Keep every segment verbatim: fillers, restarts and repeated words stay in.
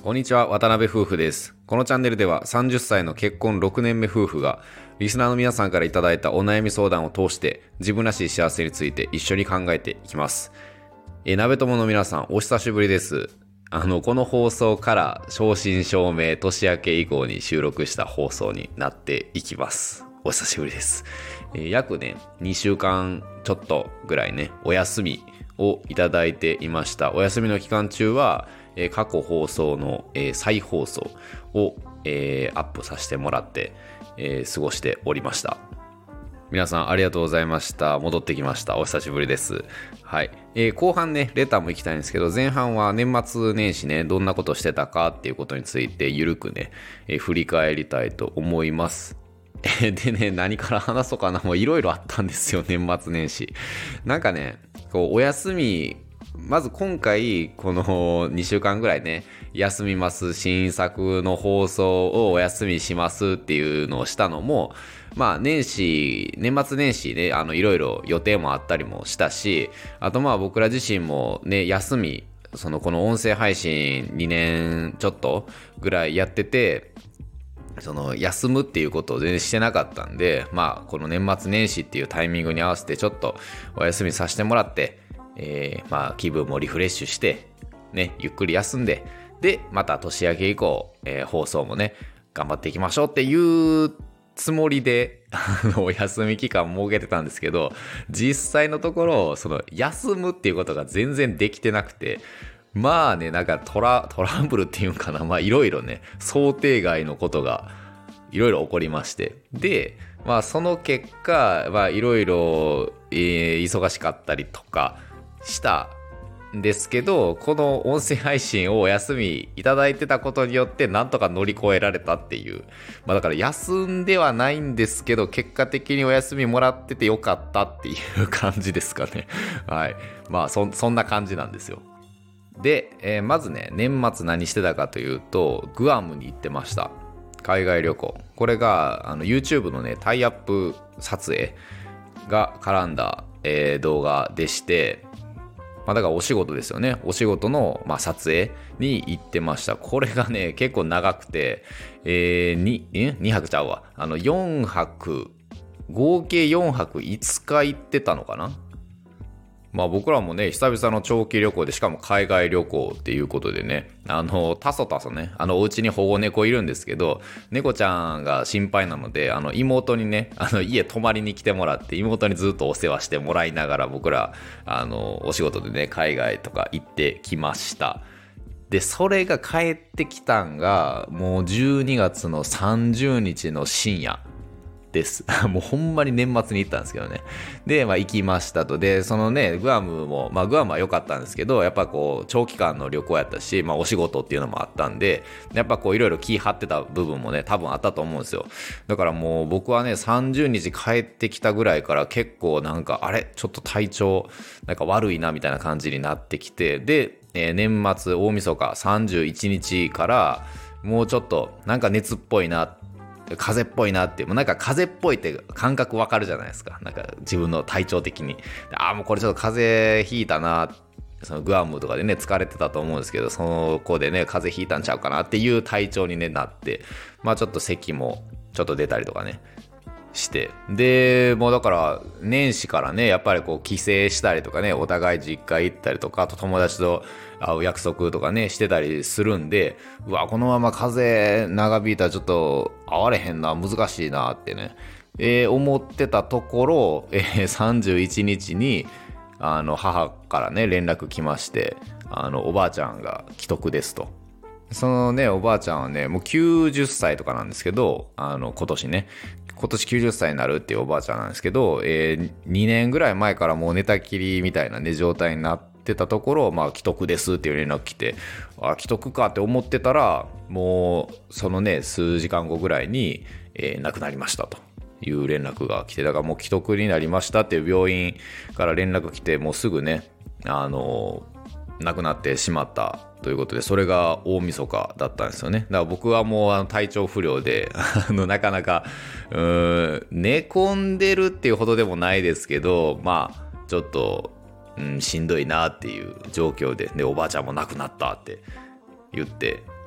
こんにちは、渡辺夫婦です。このチャンネルではさんじゅっさいの結婚ろくねんめ夫婦がリスナーの皆さんからいただいたお悩み相談を通して自分らしい幸せについて一緒に考えていきます。え、鍋友の皆さんお久しぶりです。あの、この放送から正真正銘年明け以降に収録した放送になっていきます。お久しぶりです。えー、約ね、にしゅうかんちょっとぐらいね、お休みをいただいていました。お休みの期間中はえー、過去放送の、えー、再放送を、えー、アップさせてもらって、えー、過ごしておりました。皆さんありがとうございました。戻ってきました。お久しぶりです。はい、えー、後半ねレターも行きたいんですけど、前半は年末年始ねどんなことしてたかっていうことについてゆるくね、えー、振り返りたいと思います。でね、何から話そうかな、もういろいろあったんですよ、年末年始。なんかね、こうお休みまず今回このにしゅうかんぐらいね休みます、新作の放送をお休みしますっていうのをしたのも、まあ年始年末年始ね、あのいろいろ予定もあったりもしたし、あとまあ僕ら自身もね休み、そのこの音声配信にねんちょっとぐらいやってて、その休むっていうことを全然してなかったんで、まあこの年末年始っていうタイミングに合わせてちょっとお休みさせてもらって、えー、まあ気分もリフレッシュしてね、ゆっくり休んで、でまた年明け以降、えー、放送もね頑張っていきましょうっていうつもりでお休み期間設けてたんですけど、実際のところその休むっていうことが全然できてなくて、まあね、なんかトラトラブルっていうんかな、まあいろいろね想定外のことがいろいろ起こりまして、でまあその結果まあいろいろ忙しかったりとかしたんですけど、この音声配信をお休みいただいてたことによってなんとか乗り越えられたっていう、まあだから休んではないんですけど結果的にお休みもらっててよかったっていう感じですかね。はい、まあ そ, そんな感じなんですよ。で、えー、まずね年末何してたかというと、グアムに行ってました。海外旅行。これがあの YouTube のねタイアップ撮影が絡んだ、えー、動画でして、まあ、だからお仕事ですよね。お仕事の、まあ、撮影に行ってました。これがね結構長くて、えー、に, にはくちゃうわ、あのよんはく、合計よんはくいつか行ってたのかな。まあ僕らもね久々の長期旅行で、しかも海外旅行っていうことでね、あのタソタソね、あのお家に保護猫いるんですけど、猫ちゃんが心配なので、あの妹にねあの家泊まりに来てもらって、妹にずっとお世話してもらいながら僕らあのお仕事でね海外とか行ってきました。でそれが帰ってきたんがもうじゅうにがつのさんじゅうにちの深夜ですもうほんまに年末に行ったんですけどね。で、まあ行きましたと。で、そのね、グアムも、まあグアムは良かったんですけど、やっぱこう、長期間の旅行やったし、まあお仕事っていうのもあったんで、やっぱこういろいろ気張ってた部分もね、多分あったと思うんですよ。だからもう僕はね、さんじゅうにち帰ってきたぐらいから結構なんか、あれちょっと体調、なんか悪いなみたいな感じになってきて、で、えー、年末、大晦日さんじゅういちにちから、もうちょっとなんか熱っぽいなって、風邪っぽいなっていう、もうなんか風邪っぽいって感覚わかるじゃないですか。なんか自分の体調的に。ああ、もうこれちょっと風邪ひいたな。そのグアムとかでね、疲れてたと思うんですけど、その子でね、風邪ひいたんちゃうかなっていう体調に、ね、なって、まあちょっと咳もちょっと出たりとかね、して。で、もうだから年始からね、やっぱりこう帰省したりとかね、お互い実家行ったりとか、あと友達と会う約束とかねしてたりするんで、うわこのまま風邪長引いたらちょっと会われへんな、難しいなってね、えー、思ってたところ、えー、さんじゅういちにちにあの母からね連絡来まして、あのおばあちゃんが危篤ですと。そのねおばあちゃんはねもうきゅうじゅっさいとかなんですけど、あの今年ね今年きゅうじゅっさいになるっていうおばあちゃんなんですけど、えー、にねんぐらい前からもう寝たきりみたいなね状態になってたところ、まあ既得ですっていう連絡来て、あ既得かって思ってたら、もうそのね数時間後ぐらいに、えー、亡くなりましたという連絡が来て、だからもう既得になりましたっていう病院から連絡来て、もうすぐねあのー、亡くなってしまったということで、それが大晦日だったんですよね。だから僕はもうあの体調不良であのなかなかうーん寝込んでるっていうほどでもないですけど、まあちょっと、うん、しんどいなっていう状況で、でおばあちゃんも亡くなったって言って、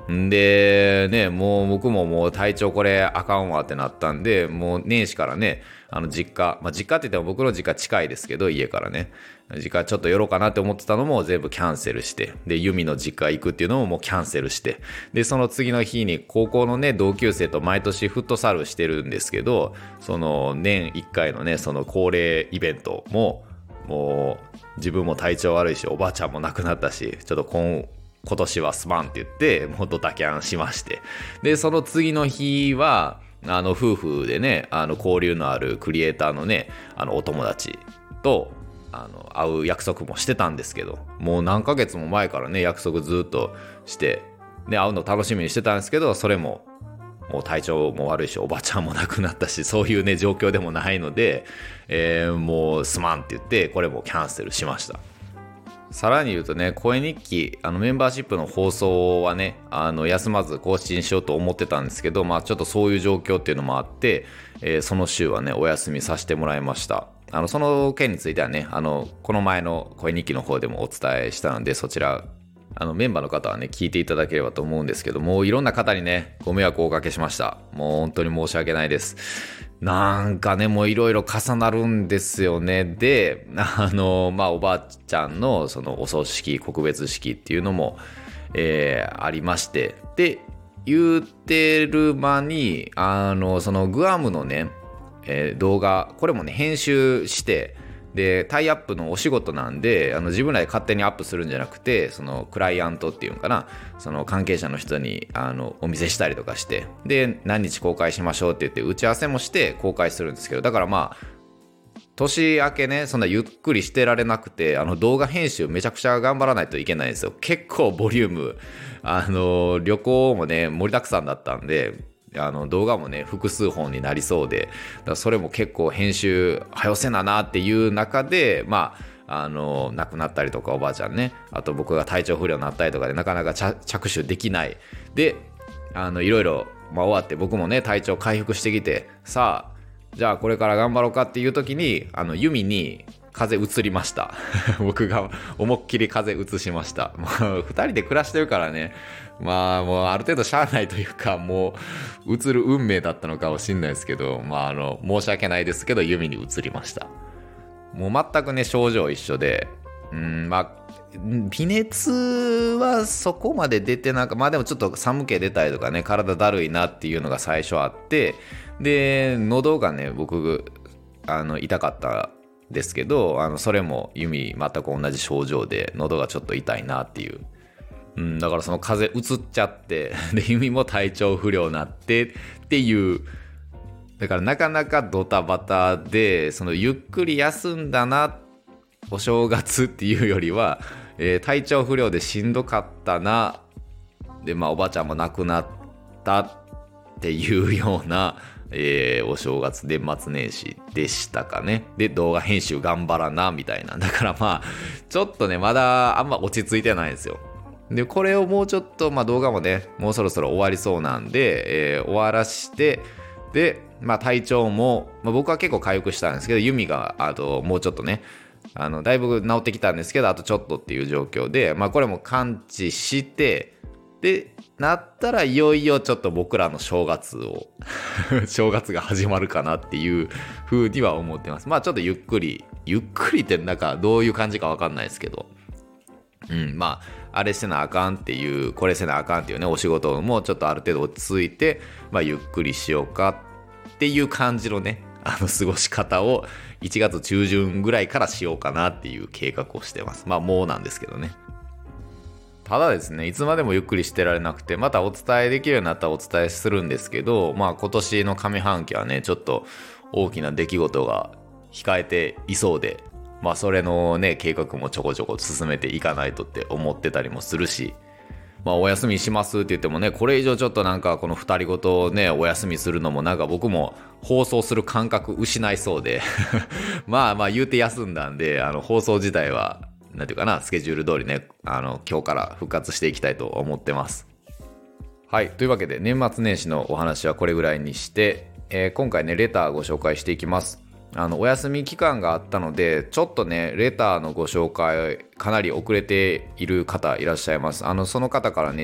んでね、もう僕ももう体調これあかんわってなったんで、もう年始からね、あの実家、まあ実家って言っても僕の実家近いですけど、家からね、実家ちょっと寄ろうかなって思ってたのも全部キャンセルして、で、ユミの実家行くっていうのももうキャンセルして、で、その次の日に高校のね、同級生と毎年フットサルしてるんですけど、その年いっかいのね、その恒例イベントも、もう自分も体調悪いし、おばあちゃんも亡くなったし、ちょっと今今年はすまんって言って、もうドタキャンしまして。で、その次の日は、あの、夫婦でね、あの、交流のあるクリエイターのね、あの、お友達と、あの、会う約束もしてたんですけど、もう何ヶ月も前からね、約束ずっとして、で、会うの楽しみにしてたんですけど、それも、もう体調も悪いし、おばちゃんも亡くなったし、そういうね、状況でもないので、えー、もうすまんって言って、これもキャンセルしました。さらに言うとね、声日記、あのメンバーシップの放送はね、あの休まず更新しようと思ってたんですけど、まあちょっとそういう状況っていうのもあって、えー、その週はね、お休みさせてもらいました。あの、その件についてはね、あの、この前の声日記の方でもお伝えしたので、そちら、あのメンバーの方はね、聞いていただければと思うんですけども、いろんな方にね、ご迷惑をおかけしました。もう本当に申し訳ないです。なんかね、もういろいろ重なるんですよね。で、あの、まあ、おばあちゃんのそのお葬式、告別式っていうのも、えー、ありまして、で、言ってる間に、あの、そのグアムのね、えー、動画、これもね、編集して、でタイアップのお仕事なんで、あの自分らで勝手にアップするんじゃなくて、そのクライアントっていうのかな、その関係者の人にあのお見せしたりとかして、で何日公開しましょうって言って打ち合わせもして公開するんですけど、だからまあ年明けね、そんなゆっくりしてられなくて、あの動画編集めちゃくちゃ頑張らないといけないんですよ。結構ボリューム、あの旅行もね盛りだくさんだったんで、あの動画もね複数本になりそうで、だからそれも結構編集はよせななっていう中で、まああの亡くなったりとか、おばあちゃんね、あと僕が体調不良になったりとかでなかなか着手できないで、あのいろいろ、まあ、終わって僕もね体調回復してきて、さあじゃあこれから頑張ろうかっていう時に、あのユミに風邪移りました僕が思いっきり風邪移しました。もうふたりで暮らしてるからね、まあもうある程度しゃあないというか、もう移る運命だったのかもしれないですけど、まああの申し訳ないですけどユミに移りました。もう全くね症状一緒で、うんまあ微熱はそこまで出てなんか、まあでもちょっと寒気出たりとかね、体だるいなっていうのが最初あって、で喉がね僕あの痛かったですけど、あのそれもユミ全く同じ症状で、喉がちょっと痛いなっていう、うん、だからその風邪うつっちゃってでユミも体調不良になってっていう、だからなかなかドタバタで、そのゆっくり休んだなお正月っていうよりは、えー、体調不良でしんどかったなで、まあおばあちゃんも亡くなったっていうような、えー、お正月年末年始でしたかね。で動画編集頑張らなみたいな、だからまあちょっとねまだあんま落ち着いてないんですよ。でこれをもうちょっと、まあ、動画もねもうそろそろ終わりそうなんで、えー、終わらしてで、まあ、体調も、まあ、僕は結構回復したんですけど、ユミがあともうちょっとね、あのだいぶ治ってきたんですけど、あとちょっとっていう状況で、まあ、これも完治してでなったら、いよいよちょっと僕らの正月を正月が始まるかなっていう風には思ってます。まあちょっとゆっくりゆっくりってなんかどういう感じか分かんないですけど、うんまああれせなあかんっていう、これせなあかんっていうね、お仕事もちょっとある程度落ち着いて、まあゆっくりしようかっていう感じのね、あの過ごし方をいちがつ中旬ぐらいからしようかなっていう計画をしてます。まあもうなんですけどね。ただですね、いつまでもゆっくりしてられなくて、またお伝えできるようになったらお伝えするんですけど、まあ今年の上半期はね、ちょっと大きな出来事が控えていそうで、まあそれのね、計画もちょこちょこ進めていかないとって思ってたりもするし、まあお休みしますって言ってもね、これ以上ちょっとなんかこの二人ごとね、お休みするのもなんか僕も放送する感覚失いそうでまあまあ言うて休んだんで、あの放送自体はなんていうかな、スケジュール通りね、あの今日から復活していきたいと思ってます。はい、というわけで年末年始のお話はこれぐらいにして、えー、今回ねレターご紹介していきます。あのお休み期間があったので、ちょっとねレターのご紹介かなり遅れている方いらっしゃいます。あのその方からね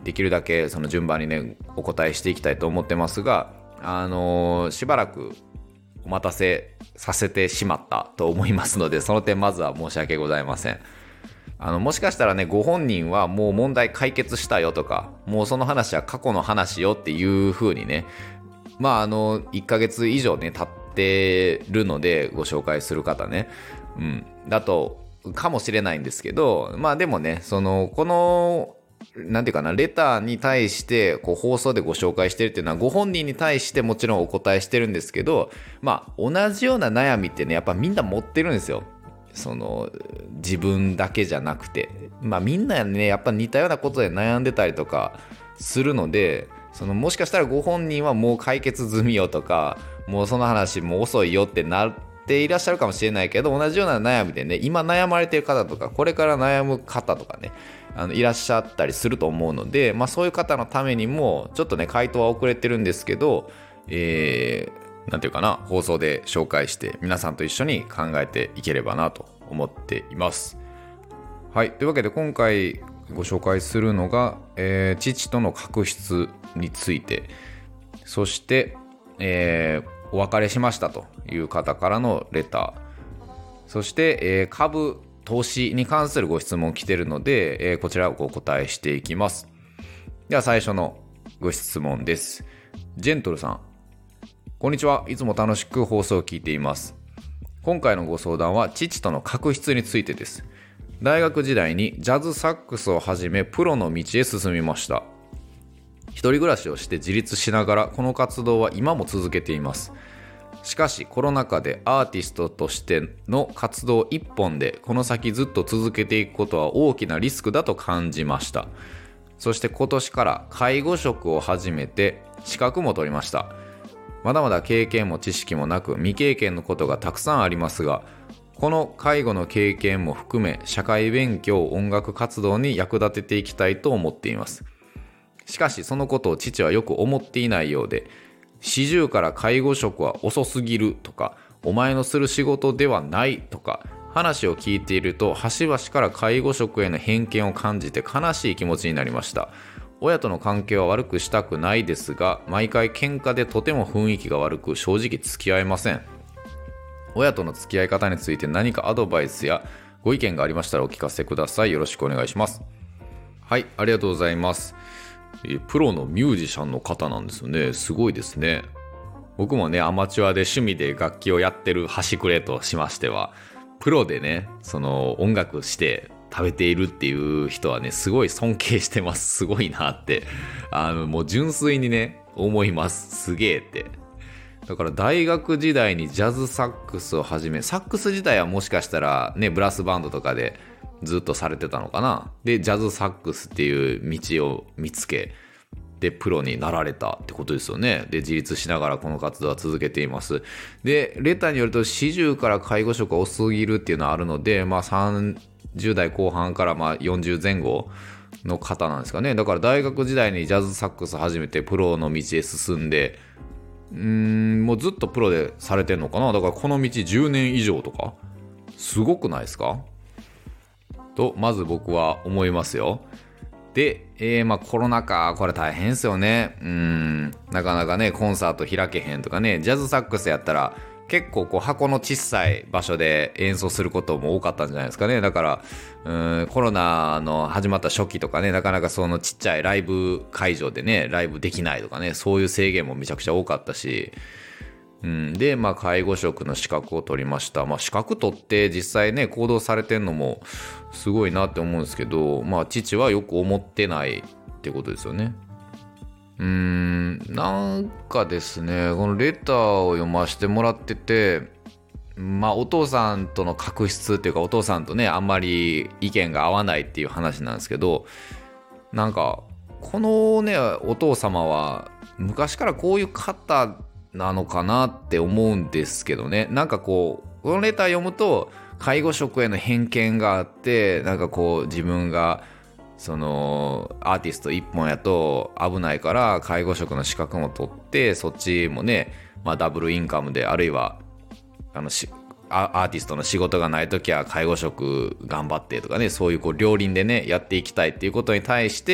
できるだけその順番にねお答えしていきたいと思ってますが、あのー、しばらくお待たせさせてしまったと思いますので、その点まずは申し訳ございません。あのもしかしたらね、ご本人はもう問題解決したよとか、もうその話は過去の話よっていう風にね、まああのいっかげつ以上ね経ってるのでご紹介する方ね、うんだとかもしれないんですけど、まあでもね、そのこのなんていうかな、レターに対してこう放送でご紹介してるっていうのはご本人に対してもちろんお答えしてるんですけど、まあ同じような悩みってねやっぱみんな持ってるんですよ。その自分だけじゃなくて、まあみんなねやっぱ似たようなことで悩んでたりとかするので、そのもしかしたらご本人はもう解決済みよとか、もうその話もう遅いよってなっていらっしゃるかもしれないけど、同じような悩みでね今悩まれてる方とかこれから悩む方とかねあのいらっしゃったりすると思うので、まあそういう方のためにもちょっとね回答は遅れてるんですけど、えーなんていうかな、放送で紹介して皆さんと一緒に考えていければなと思っています。はい、というわけで今回ご紹介するのが、えー、父との確執について、そして、えー、お別れしましたという方からのレター、そして、えー、株投資に関するご質問来てるので、えー、こちらをお答えしていきます。では最初のご質問です。ジェントルさん、こんにちは。いつも楽しく放送を聞いています。今回のご相談は父との確執についてです。大学時代にジャズサックスをはじめプロの道へ進みました。一人暮らしをして自立しながらこの活動は今も続けています。しかしコロナ禍でアーティストとしての活動一本でこの先ずっと続けていくことは大きなリスクだと感じました。そして今年から介護職を始めて資格も取りました。まだまだ経験も知識もなく未経験のことがたくさんありますが、この介護の経験も含め社会勉強、音楽活動に役立てていきたいと思っています。しかしそのことを父はよく思っていないようで、四十から介護職は遅すぎるとか、お前のする仕事ではないとか、話を聞いていると端々から介護職への偏見を感じて悲しい気持ちになりました。親との関係は悪くしたくないですが、毎回喧嘩でとても雰囲気が悪く正直付き合えません。親との付き合い方について何かアドバイスやご意見がありましたらお聞かせください。よろしくお願いします。はい、ありがとうございます。プロのミュージシャンの方なんですよね。すごいですね。僕もねアマチュアで趣味で楽器をやってる端くれとしましては、プロでねその音楽して食べているっていう人はねすごい尊敬してます。すごいなってあのもう純粋にね思います。すげえって。だから大学時代にジャズサックスを始め、サックス自体はもしかしたらねブラスバンドとかでずっとされてたのかな。でジャズサックスっていう道を見つけでプロになられたってことですよね。で自立しながらこの活動は続けています。でレターによると四十から介護職が多すぎるっていうのはあるので、まあさんじゅう代後半からまあよんじゅう前後の方なんですかね。だから大学時代にジャズサックス始めてプロの道へ進んで、うーんもうずっとプロでされてんのかな。だからこの道じゅうねん以上とかすごくないですかとまず僕は思いますよ。で、えー、まあコロナ禍これ大変ですよね。うーんなかなかねコンサート開けへんとかね、ジャズサックスやったら結構こう箱の小さい場所で演奏することも多かったんじゃないですかね。だからうーんコロナの始まった初期とかね、なかなかそのちっちゃいライブ会場でねライブできないとかね、そういう制限もめちゃくちゃ多かったし、うん、でまあ介護職の資格を取りました。まあ資格取って実際ね行動されてんのもすごいなって思うんですけど、まあ父はよく思ってないってことですよね。うーんなんかですね、このレターを読ませてもらってて、まあお父さんとの確執っていうか、お父さんとねあんまり意見が合わないっていう話なんですけど、なんかこのねお父様は昔からこういう方なのかなって思うんですけどね。なんかこうこのレター読むと介護職への偏見があって、なんかこう自分がそのアーティスト一本やと危ないから介護職の資格も取って、そっちもね、まあ、ダブルインカムで、あるいはあのしアーティストの仕事がないときは介護職頑張ってとかね、そういうこう両輪でねやっていきたいっていうことに対して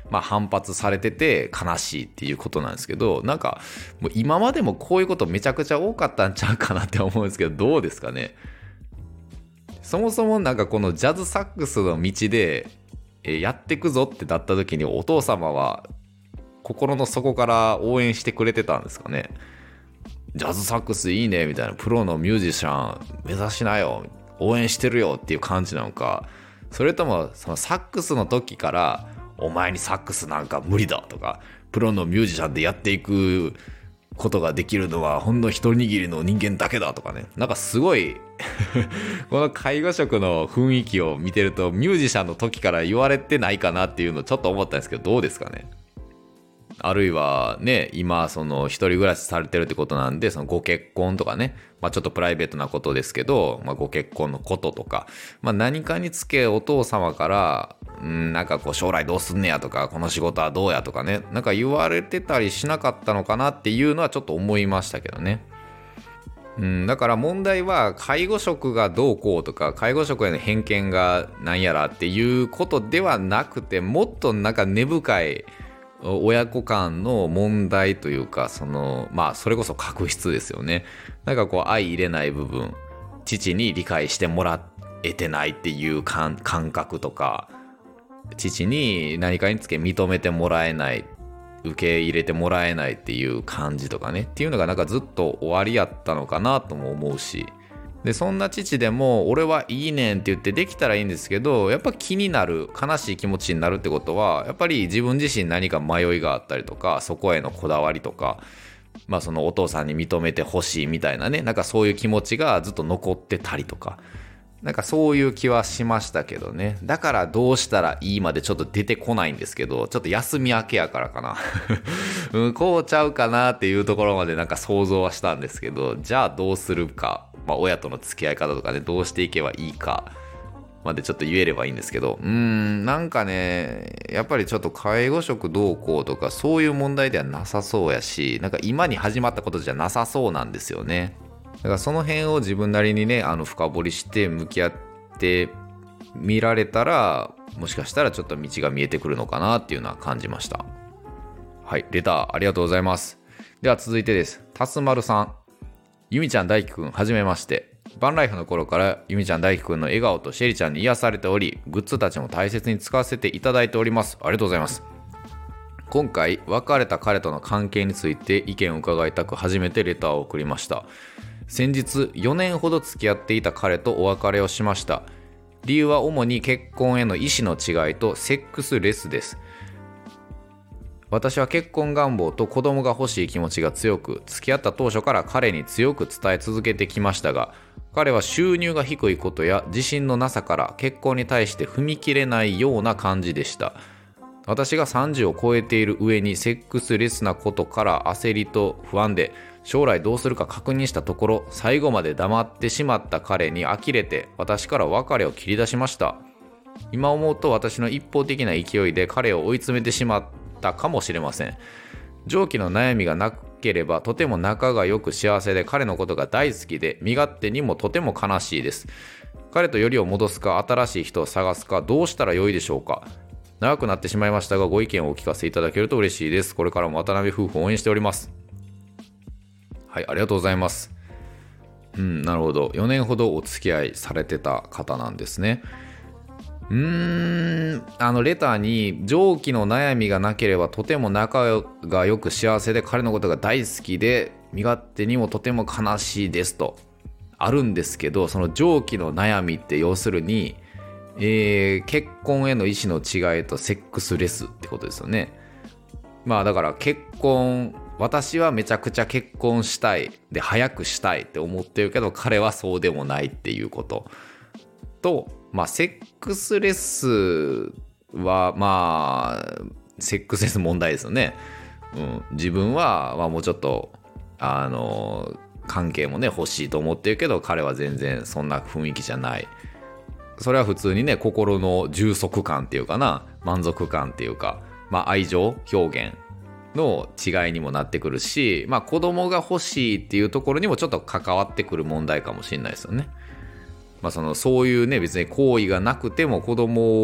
まあ、反発されてて悲しいっていうことなんですけど、なんかもう今までもこういうことめちゃくちゃ多かったんちゃうかなって思うんですけど、どうですかね。そもそもなんかこのジャズサックスの道でやってくぞってなった時に、お父様は心の底から応援してくれてたんですかね。ジャズサックスいいねみたいな、プロのミュージシャン目指しなよ、応援してるよっていう感じなのか、それともそのサックスの時からお前にサックスなんか無理だとか、プロのミュージシャンでやっていくことができるのはほんの一握りの人間だけだとかね、なんかすごいこの介護職の雰囲気を見てるとミュージシャンの時から言われてないかなっていうのをちょっと思ったんですけど、どうですかね。あるいはね、今その一人暮らしされてるってことなんで、そのご結婚とかね、まあちょっとプライベートなことですけど、まあご結婚のこととか、まあ何かにつけお父様から、うん、なんかこう将来どうすんねやとか、この仕事はどうやとかね、なんか言われてたりしなかったのかなっていうのはちょっと思いましたけどね。うん、だから問題は介護職がどうこうとか、介護職への偏見がなんやらっていうことではなくて、もっとなんか根深い親子間の問題というか、そのまあそれこそ確執ですよね。なんかこう相入れない部分、父に理解してもらえてないっていう感覚とか、父に何かにつけ認めてもらえない、受け入れてもらえないっていう感じとかね、っていうのがなんかずっと終わりやったのかなとも思うし、でそんな父でも俺はいいねんって言ってできたらいいんですけど、やっぱ気になる、悲しい気持ちになるってことは、やっぱり自分自身何か迷いがあったりとか、そこへのこだわりとか、まあそのお父さんに認めてほしいみたいなね、なんかそういう気持ちがずっと残ってたりとか、なんかそういう気はしましたけどね。だからどうしたらいいまでちょっと出てこないんですけど、ちょっと休み明けやからかな、うん、こうちゃうかなっていうところまでなんか想像はしたんですけど、じゃあどうするか、まあ、親との付き合い方とかね、どうしていけばいいかまでちょっと言えればいいんですけど、うーん、なんかね、やっぱりちょっと介護職どうこうとかそういう問題ではなさそうやし、なんか今に始まったことじゃなさそうなんですよね。だからその辺を自分なりにね、あの深掘りして向き合ってみられたら、もしかしたらちょっと道が見えてくるのかなっていうのは感じました。はい、レターありがとうございます。では続いてです。たすまるさん。ゆみちゃん大輝くん、はじめまして。バンライフの頃からゆみちゃん大輝くんの笑顔とシェリちゃんに癒されており、グッズたちも大切に使わせていただいております。ありがとうございます。今回別れた彼との関係について意見を伺いたく初めてレターを送りました。先日よねんほど付き合っていた彼とお別れをしました。理由は主に結婚への意思の違いとセックスレスです。私は結婚願望と子供が欲しい気持ちが強く、付き合った当初から彼に強く伝え続けてきましたが、彼は収入が低いことや自信のなさから結婚に対して踏み切れないような感じでした。私がさんじゅうを超えている上にセックスレスなことから焦りと不安で、将来どうするか確認したところ、最後まで黙ってしまった彼に呆れて私から別れを切り出しました。今思うと私の一方的な勢いで彼を追い詰めてしまったかもしれません。上記の悩みがなければとても仲が良く幸せで、彼のことが大好きで身勝手にもとても悲しいです。彼とよりを戻すか新しい人を探すかどうしたらよいでしょうか。長くなってしまいましたがご意見をお聞かせいただけると嬉しいです。これからも渡辺夫婦を応援しております。はい、ありがとうございます。うん、なるほど。よねんほどお付き合いされてた方なんですね。うーん、あのレターに上記の悩みがなければとても仲が良く幸せで彼のことが大好きで身勝手にもとても悲しいですとあるんですけど、その上記の悩みって要するに、えー、結婚への意思の違いとセックスレスってことですよね。まあだから結婚、私はめちゃくちゃ結婚したいで早くしたいって思ってるけど彼はそうでもないっていうことと、まあセックスレスはまあセックスレス問題ですよね。うん、自分はまあもうちょっとあの関係もね欲しいと思ってるけど彼は全然そんな雰囲気じゃない。それは普通にね心の充足感っていうかな、満足感っていうか、まあ愛情表現の違いにもなってくるし、まあ子供が欲しいっていうところにもちょっと関わってくる問題かもしれないですよね。まあそのそういうね別に行為がなくても子供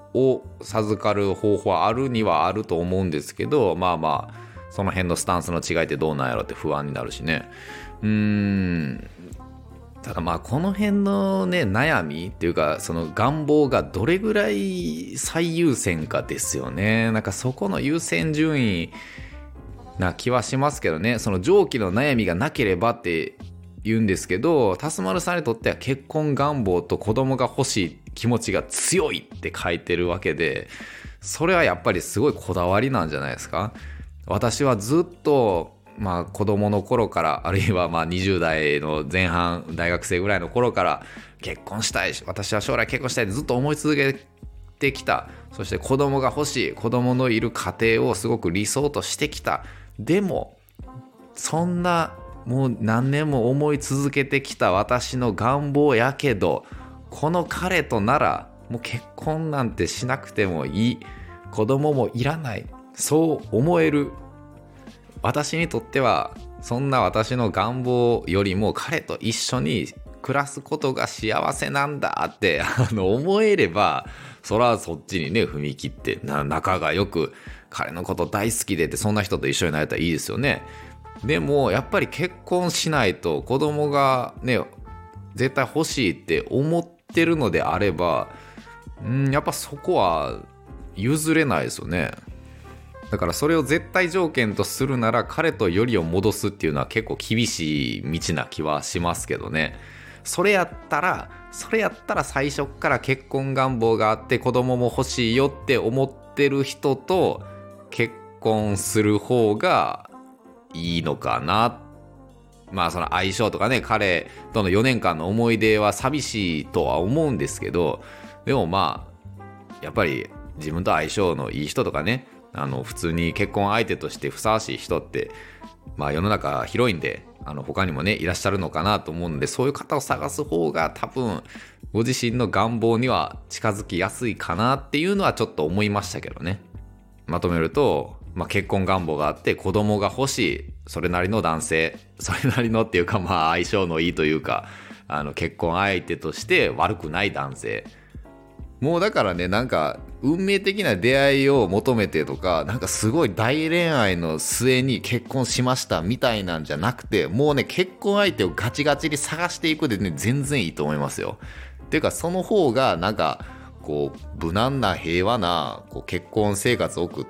を授かる方法はあるにはあると思うんですけど、まあまあその辺のスタンスの違いってどうなんやろって不安になるしね。うーんただまあこの辺のね悩みっていうかその願望がどれぐらい最優先かですよね。なんかそこの優先順位な気はしますけどね。その上記の悩みがなければって言うんですけど、タスマルさんにとっては結婚願望と子供が欲しい気持ちが強いって書いてるわけで、それはやっぱりすごいこだわりなんじゃないですか。私はずっとまあ子供の頃から、あるいはまあにじゅう代の前半、大学生ぐらいの頃から結婚したいし、私は将来結婚したいってずっと思い続けてきた。そして子供が欲しい、子供のいる家庭をすごく理想としてきた。でもそんなもう何年も思い続けてきた私の願望やけど、この彼とならもう結婚なんてしなくてもいい、子供もいらない、そう思える私にとっては、そんな私の願望よりも彼と一緒に暮らすことが幸せなんだってあの思えれば、そらそっちにね踏み切って、な仲がよく彼のこと大好きでって、そんな人と一緒になれたらいいですよね。でもやっぱり結婚しないと子供がね絶対欲しいって思ってるのであれば、んやっぱそこは譲れないですよね。だからそれを絶対条件とするなら、彼とよりを戻すっていうのは結構厳しい道な気はしますけどね。それやったらそれやったら最初から結婚願望があって子供も欲しいよって思ってる人と結婚する方がいいのかな。まあその相性とかね、彼とのよねんかんの思い出は寂しいとは思うんですけど、でもまあやっぱり自分と相性のいい人とかね、あの普通に結婚相手としてふさわしい人ってまあ世の中広いんで、あの他にもねいらっしゃるのかなと思うんで、そういう方を探す方が多分ご自身の願望には近づきやすいかなっていうのはちょっと思いましたけどね。まとめると、まあ、結婚願望があって子供が欲しい、それなりの男性、それなりのっていうかまあ相性のいいというか、あの結婚相手として悪くない男性。もうだからね、なんか運命的な出会いを求めてとか、なんかすごい大恋愛の末に結婚しましたみたいなんじゃなくて、もうね結婚相手をガチガチに探していくでね、全然いいと思いますよ。っていうかその方がなんかこう無難な平和なこう結婚生活を送って、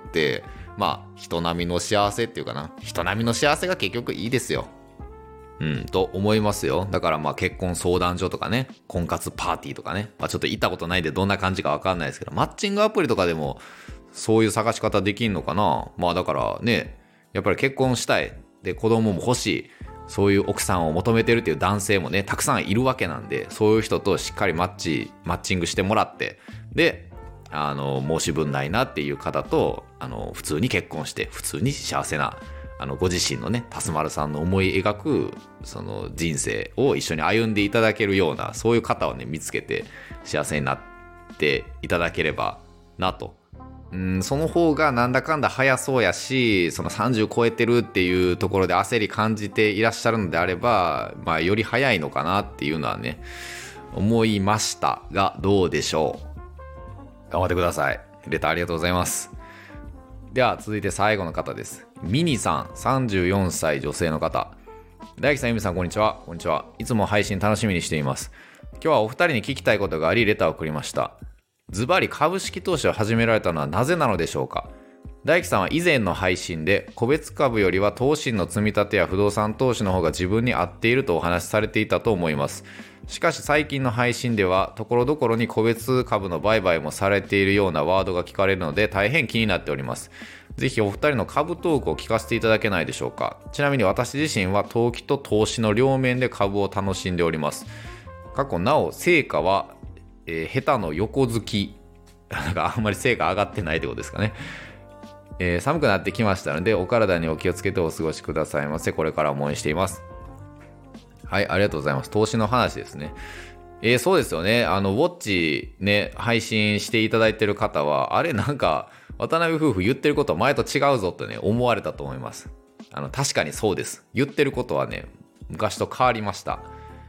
まあ人並みの幸せっていうかな、人並みの幸せが結局いいですよ。うんと思いますよ。だからまあ結婚相談所とかね、婚活パーティーとかね、まあちょっと行ったことないんでどんな感じかわかんないですけど、マッチングアプリとかでもそういう探し方できんのかな。まあだからね、やっぱり結婚したい、で子供も欲しい、そういう奥さんを求めてるっていう男性もねたくさんいるわけなんで、そういう人としっかりマッチマッチングしてもらって、であの申し分ないなっていう方とあの普通に結婚して普通に幸せな、あのご自身のねタスマルさんの思い描くその人生を一緒に歩んでいただけるような、そういう方をね見つけて幸せになっていただければなと。うん、その方がなんだかんだ早そうやし、そのさんじゅう超えてるっていうところで焦り感じていらっしゃるのであれば、まあより早いのかなっていうのはね思いましたが、どうでしょう。頑張ってください。レターありがとうございます。では続いて最後の方です。ミニさん、さんじゅうよんさい女性の方。大樹さん、ゆみさん、こんにちは。こんにちは。いつも配信楽しみにしています。今日はお二人に聞きたいことがありレターを送りました。ズバリ株式投資を始められたのはなぜなのでしょうか。大樹さんは以前の配信で個別株よりは投資の積み立てや不動産投資の方が自分に合っているとお話しされていたと思います。しかし最近の配信ではところどころに個別株の売買もされているようなワードが聞かれるので大変気になっております。ぜひお二人の株トークを聞かせていただけないでしょうか。ちなみに私自身は投機と投資の両面で株を楽しんでおります。過去なお成果は、えー、下手の横好きなんかあんまり成果上がってないってことですかね。えー、寒くなってきましたのでお体にお気をつけてお過ごしくださいませ。これからも応援しています。はい、ありがとうございます。投資の話ですね。えー、そうですよね。あのウォッチね配信していただいてる方は、あれなんか渡辺夫婦言ってることは前と違うぞとね思われたと思います。あの確かにそうです。言ってることはね昔と変わりました。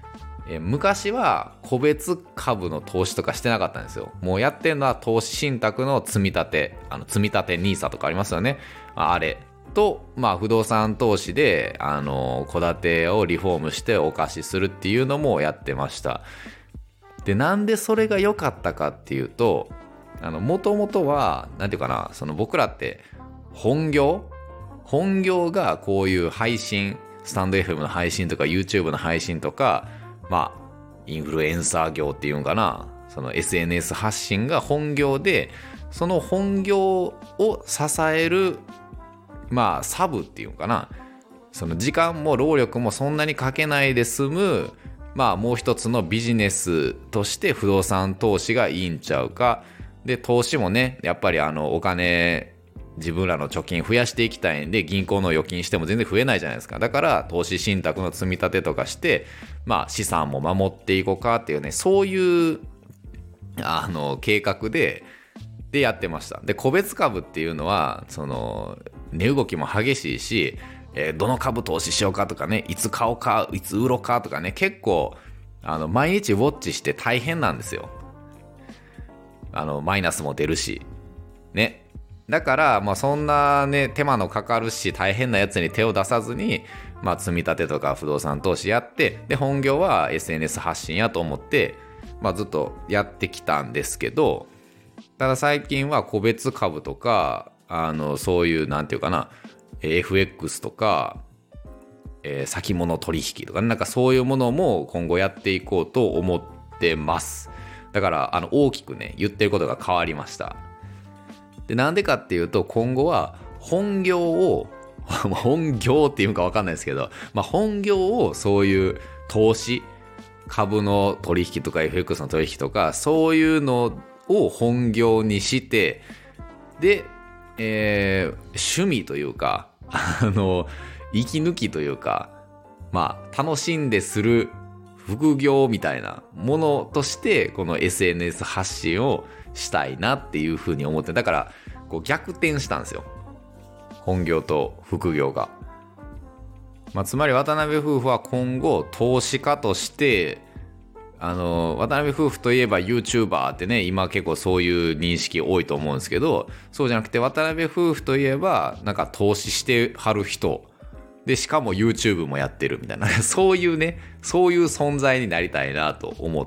え昔は個別株の投資とかしてなかったんですよ。もうやってるのは投資信託の積み立て、あの積み立て ニーサ とかありますよね。あれと、まあ、不動産投資であの戸建てをリフォームしてお貸しするっていうのもやってました。で、なんでそれが良かったかっていうと、あの元々はなんていうかな、その僕らって本業本業がこういう配信、スタンド エフエム の配信とか YouTube の配信とか、まあインフルエンサー業っていうんかな、その エスエヌエス 発信が本業で、その本業を支えるまあサブっていうかな、その時間も労力もそんなにかけないで済む、まあもう一つのビジネスとして不動産投資がいいんちゃうか。で、投資もね、やっぱりあのお金、自分らの貯金増やしていきたいんで、銀行の預金しても全然増えないじゃないですか。だから投資信託の積み立てとかして、まあ資産も守っていこうかっていうね、そういうあの計画ででやってました。で、個別株っていうのはその値動きも激しいし、えー、どの株投資しようかとかね、いつ買おうか、いつ売ろうかとかね、結構あの毎日ウォッチして大変なんですよ。あのマイナスも出るしね。だから、まあ、そんなね手間のかかるし大変なやつに手を出さずに、まあ、積み立てとか不動産投資やって、で本業は エスエヌエス 発信やと思って、まあ、ずっとやってきたんですけど、ただ最近は個別株とか、あのそういうなんていうかな、 エフエックス とか、えー、先物取引とか、なんかそういうものも今後やっていこうと思ってます。だからあの大きくね言ってることが変わりました。で、なんでかっていうと、今後は本業を本業っていうか分かんないですけど、まあ、本業をそういう投資、株の取引とか エフエックス の取引とか、そういうのを本業にして、で、えー、趣味というか、あの息抜きというか、まあ楽しんでする副業みたいなものとして、この エスエヌエス 発信をしたいなっていうふうに思って、だからこう逆転したんですよ、本業と副業が。まあ、つまり渡辺夫婦は今後投資家として、あの渡辺夫婦といえば YouTuber ってね、今結構そういう認識多いと思うんですけど、そうじゃなくて渡辺夫婦といえばなんか投資してはる人で、しかも YouTube もやってるみたいなそういうね、そういう存在になりたいなと思って、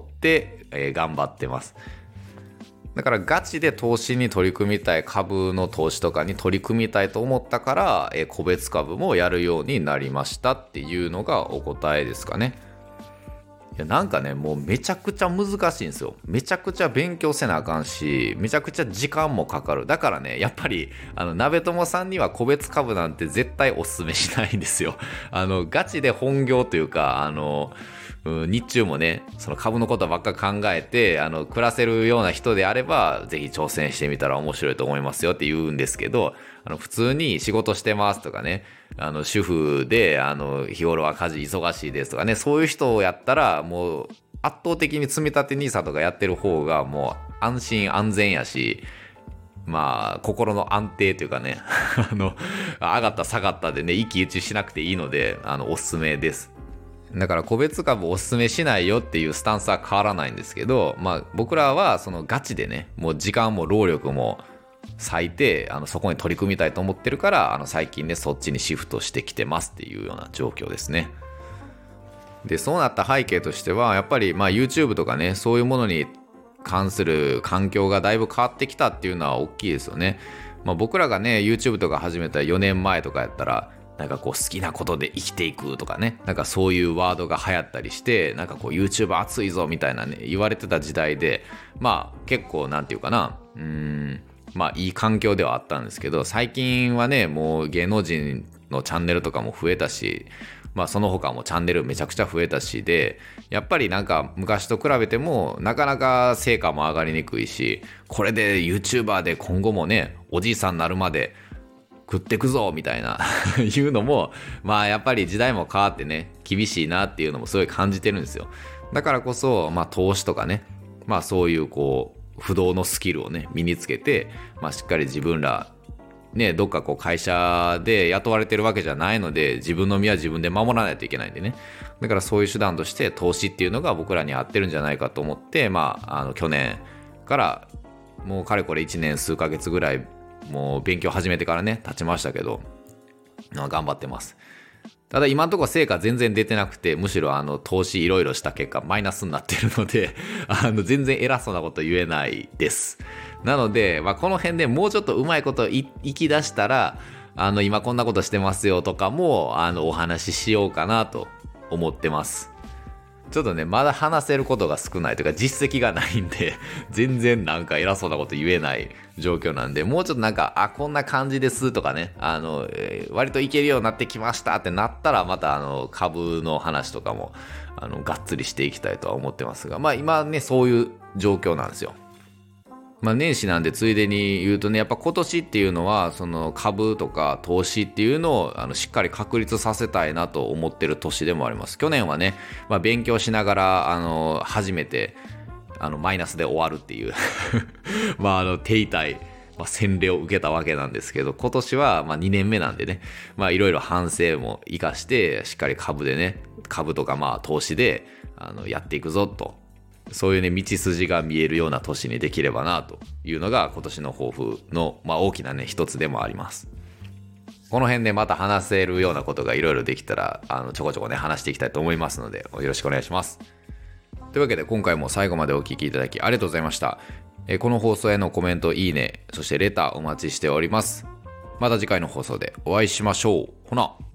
えー、頑張ってます。だからガチで投資に取り組みたい、株の投資とかに取り組みたいと思ったから、えー、個別株もやるようになりましたっていうのがお答えですかね。いや、なんかね、もうめちゃくちゃ難しいんですよ。めちゃくちゃ勉強せなあかんし、めちゃくちゃ時間もかかる。だからね、やっぱりあの鍋友さんには個別株なんて絶対おすすめしないんですよ。あのガチで本業というか、あのうん、日中もねその株のことばっか考えてあの暮らせるような人であれば、ぜひ挑戦してみたら面白いと思いますよって言うんですけど、あの普通に仕事してますとかね、あの主婦であの日頃は家事忙しいですとかね、そういう人をやったらもう圧倒的に積み立て ニーサ とかやってる方がもう安心安全やし、まあ心の安定というかねあの上がった下がったでね一喜一憂しなくていいので、あのおすすめです。だから個別株おすすめしないよっていうスタンスは変わらないんですけど、まあ僕らはそのガチでね、もう時間も労力も割いてあのそこに取り組みたいと思ってるから、あの最近ねそっちにシフトしてきてますっていうような状況ですね。で、そうなった背景としてはやっぱりまあ YouTube とかね、そういうものに関する環境がだいぶ変わってきたっていうのは大きいですよね。まあ、僕らがね YouTube とか始めたよねんまえとかやったら、なんかこう好きなことで生きていくとかね、なんかそういうワードが流行ったりして、なんかこう YouTube 熱いぞみたいなね言われてた時代で、まあ結構なんていうかな、うーんまあいい環境ではあったんですけど、最近はねもう芸能人のチャンネルとかも増えたし、まあその他もチャンネルめちゃくちゃ増えたしで、やっぱりなんか昔と比べてもなかなか成果も上がりにくいし、これで YouTuber で今後もねおじいさんになるまで食ってくぞみたいないうのも、まあやっぱり時代も変わってね厳しいなっていうのもすごい感じてるんですよ。だからこそまあ投資とかね、まあそういうこう不動のスキルをね身につけて、まあしっかり自分らね、どっかこう会社で雇われてるわけじゃないので、自分の身は自分で守らないといけないんでね。だからそういう手段として投資っていうのが僕らに合ってるんじゃないかと思って、まあ、あの去年からもうかれこれいちねん数ヶ月ぐらいもう勉強始めてからね経ちましたけど、頑張ってます。ただ今のところ成果全然出てなくて、むしろあの投資いろいろした結果マイナスになってるのであの全然偉そうなこと言えないです。なので、まあ、この辺でもうちょっとうまいこといいき出したら、あの今こんなことしてますよとかもあのお話ししようかなと思ってます。ちょっとね、まだ話せることが少ないというか実績がないんで全然なんか偉そうなこと言えない状況なんで、もうちょっとなんか、あ、こんな感じですとかね、あの、えー割といけるようになってきましたってなったら、またあの株の話とかもあのがっつりしていきたいとは思ってますが、まあ今ね、そういう状況なんですよ。まあ年始なんでついでに言うとね、やっぱ今年っていうのはその株とか投資っていうのをあのしっかり確立させたいなと思ってる年でもあります。去年はね、まあ、勉強しながらあの初めてあのマイナスで終わるっていうまああの手痛い、まあ、洗礼を受けたわけなんですけど、今年はまあにねんめなんでね、まあいろいろ反省も生かしてしっかり株でね、株とかまあ投資であのやっていくぞと、そういうね道筋が見えるような年にできればなというのが今年の抱負の、まあ、大きなね一つでもあります。この辺でまた話せるようなことがいろいろできたらあのちょこちょこね話していきたいと思いますので、よろしくお願いします。というわけで今回も最後までお聞きいただきありがとうございました。えこの放送へのコメント、いいね、そしてレターお待ちしております。また次回の放送でお会いしましょう。ほな。